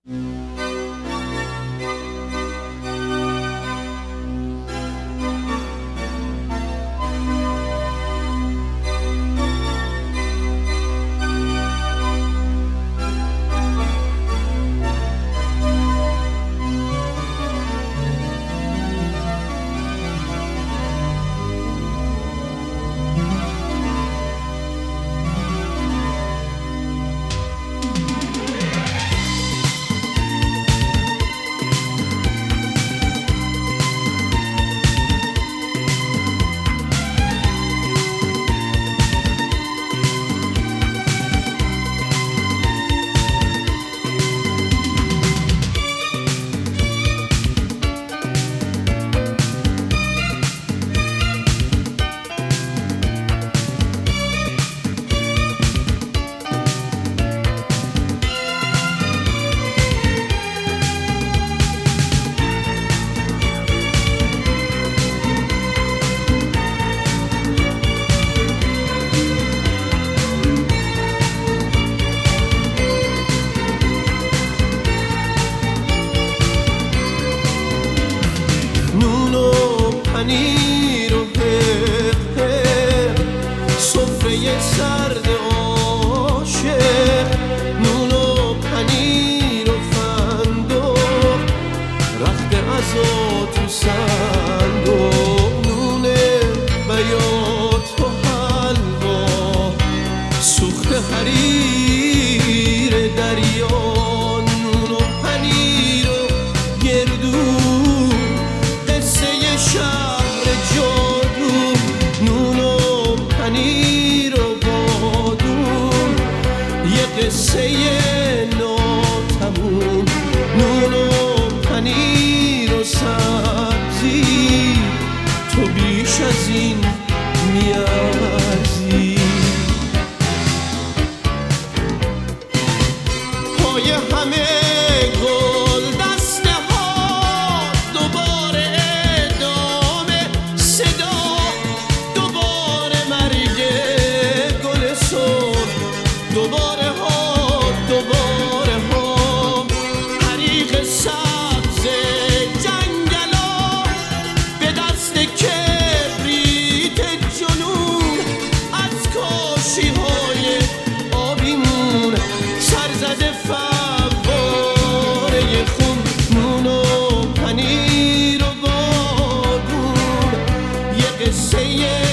پنیر و سفره سرد عاشق، نون و پنیر و فندق، رخت عزا تو صندوق، نون بیات و حلوا، سوخت حریر دریا، نون و پنیر و گردو، قصه شهر جادو، نون و پنیر و بادون، یه قصه ناتموم، نون و پنیر و سبزی، تو بیش از این میارزی. پای همه گل دسته ها، دوباره ادامه صدا، دوباره مرگ گل سرخ، دوباره ها، دوباره ها، حریق سبز جنگلا، به دست کبریت جنون، از کاشی های آبیمون، سرزده فواره خون، نون و پنیر و بادون، یه قصه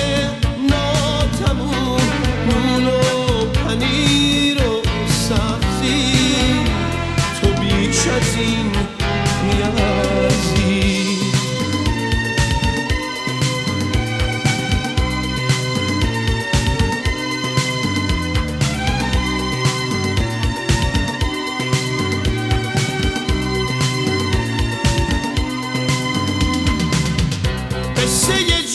ناتموم، نون و پنیر و سبزی، تو بیش از این میارزی. قصه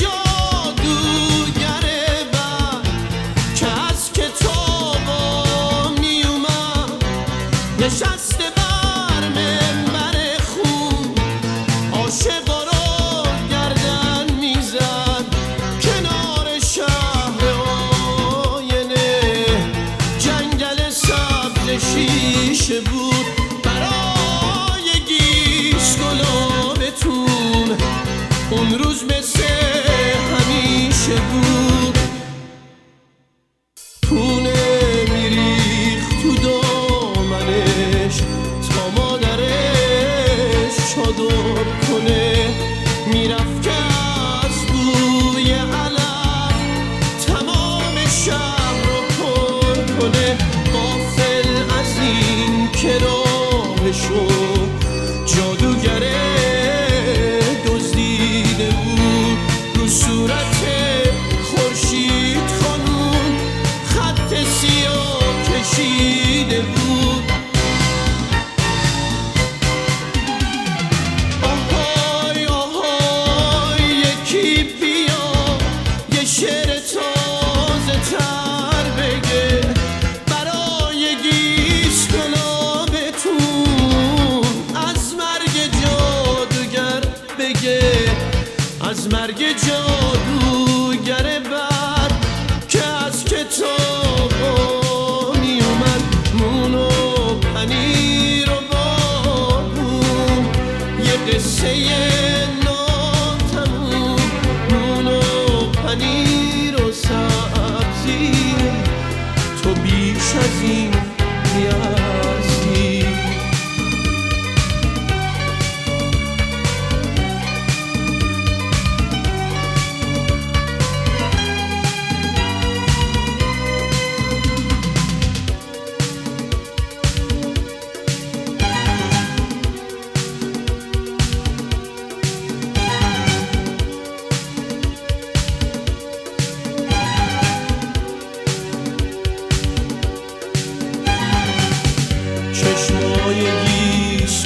جادوگره بر که از کتابا می اومد، نشسته بر منبر خون، عاشقا رو گردن میزد کنار شهر آینه، جنگل سبز شیشه بود برای گیس گلابتون، اون روز مثل همیشه بود، پونه میریخت تو دامنش تا مادرش چادر کنه، میرفت که از بوی علف تمام شهر رو پر کنه، غافل از این که راهشو جادوگره دزدیده بود، رو صورت خورشید خانون خط سیاه کشیده بود. آهای آهای یکی بیا، یه شعر تازه تر بگه برای گیس گلابتون، از مرگ جادوگر بگه، از مرگ جادوگر بد که از کتابا می اومد، نون و پنیر و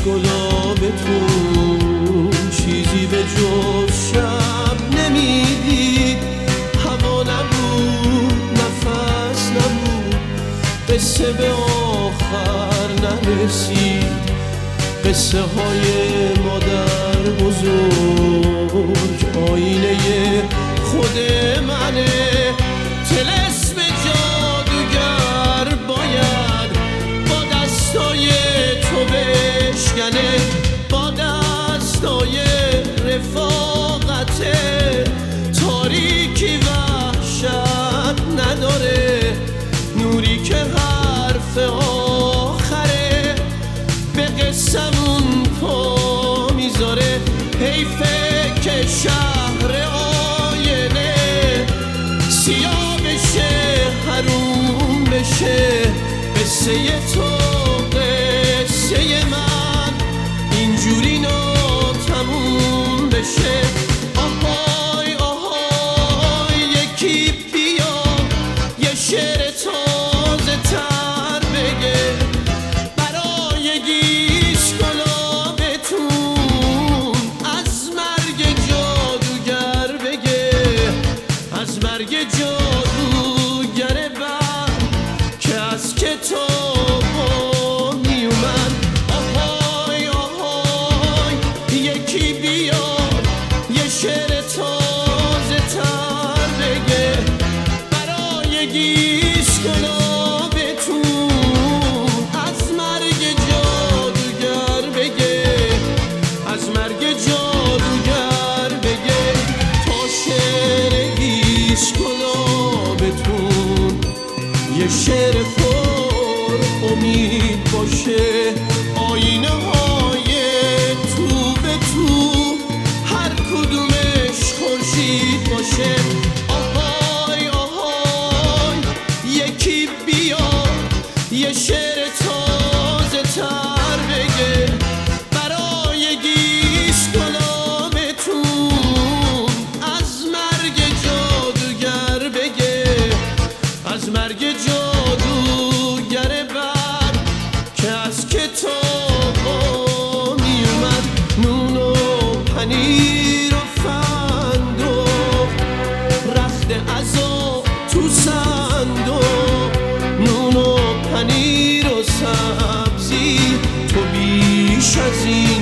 گلابتون چیزی به جز شب نمیدید، هوا نبود نفس نبود، قصه به آخر نرسید، قصه های مادر بزرگ آینه خود منه. طلسم جادوگر باید با دستای تو بشکنه، با دستای رفاقت. تاریکی وحشت نداره، نوری که حرف آخره به قسمون پا میذاره. حیفه که شهر آینه سیاه بشه، حروم بشه، قصه تو قصه من اینجوری ناتموم بشه. آهای آهای یکی بیا یه شعر تازه تر بگه، برای گیش گلابتون از مرگ جادوگر بگه، از مرگ جادوگر بر که از کتابا میومد. آهای آهای یکی بیاد یه شعر تازه تر بگه، برای گیش گلابتون از مرگ جادوگر بگه، از مرگ جادوگر بگه. تا شعر گیش گلابتون یه شعر پر امید باشه، آینه های تو به تو هر کدومش خورشید باشه. آهای آهای یکی بیا یه شعر تازه تر بگه، برای گیش گلابتون از مرگ جادوگر بگه، از مرگ جادوگر بر که از کتابا میومد. نون و پنیر و فندق، رخت عزا تو صندوق، نون و پنیر و سبزی، تو بیش از این